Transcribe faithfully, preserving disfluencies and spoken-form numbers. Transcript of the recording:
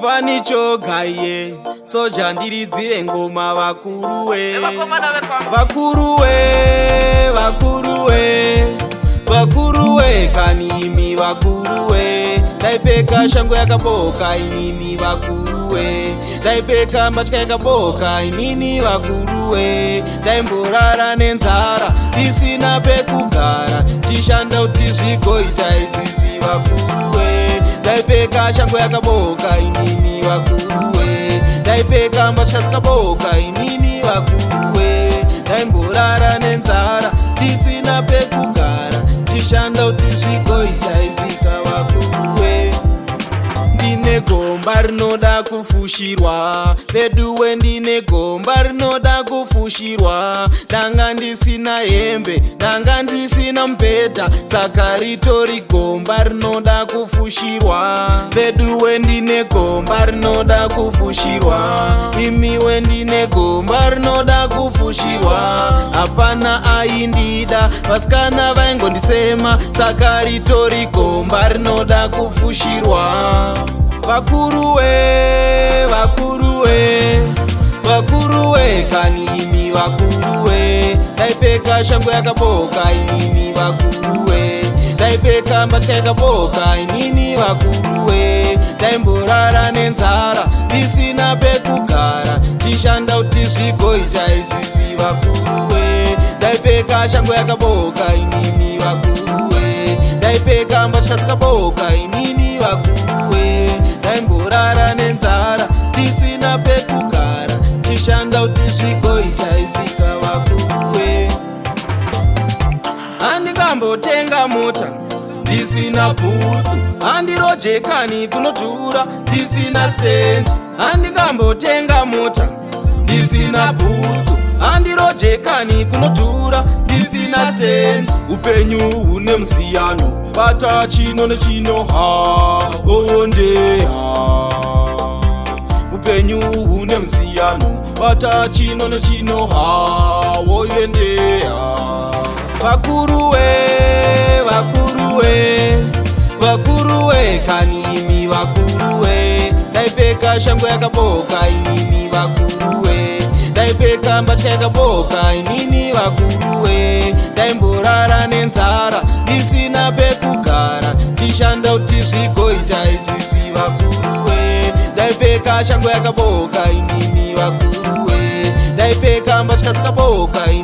pani chogaye soja ndiridzire ngoma vakuruwe vakuruwe vakuruwe vakuruwe kanimi vakuruwe daipeka shangu yakaboka inini vakuruwe daipeka mbatya yakaboka inini vakuruwe daimborara nenzara tisina pekugara tishanda kuti zvigoita izvizvi vakuruwe daipeka shangu yakaboka inini vakuruwe daipeka mbatya dzakaboka inini vakuruwe daimborara nenzara tisina pekugara tishanda kuti zvigoita izvika vakuruwe ndine gomba rinoda kufushirwa veduwe ndine gomba rinoda kufushirwa ndanga ndisina hembe ndanga ndisina mubhedha saka ritori gomba rinoda kufushirwa veduwe ndine gomba rinoda kufushirwa imiwe ndine gomba rinoda kufushirwa hapana aindida vasikana vaingondisema saka ritori gomba rinoda kufushirwa vakuruwe vakuruwe vakuruwe kanimi vakuruwe daipeka shangu yakaboka inini vakuruwe daipeka mbatya yakaboka inini vakuruwe daimborara nenzara tisina pekugara tishanda kuti zvigoita izvizvi vakuruwe daipeka shangu yakaboka inini vakuruwe daipeka mbatya dzakaboka inini vakuruwe daimborara nenzara tisina pekugara tishanda kuti zvigoita izvika vakuruwe handikambotenga mota ndisina bhutsu handirojekani kunodhura ndisina stendi handikambotenga mota ndisina bhutsu handirojekani kunodhura ndisina stendi upenyu hune musiyano bata chino nechino ha gondeha upenyu hune musiyano bata chino nechino ha woyendeha vakuruwe vakuruwe vakuruwe kanimi vakuruwe daipeka shangu yakaboka inini vakuruwe daipeka mbatya yakaboka inini vakuruwe daimborara nenzara ndisina pekugara tishanda kuti zvigoita izvizvi vakuruwe daipeka shangu yakaboka inini vakuruwe daipeka mbatya dzakaboka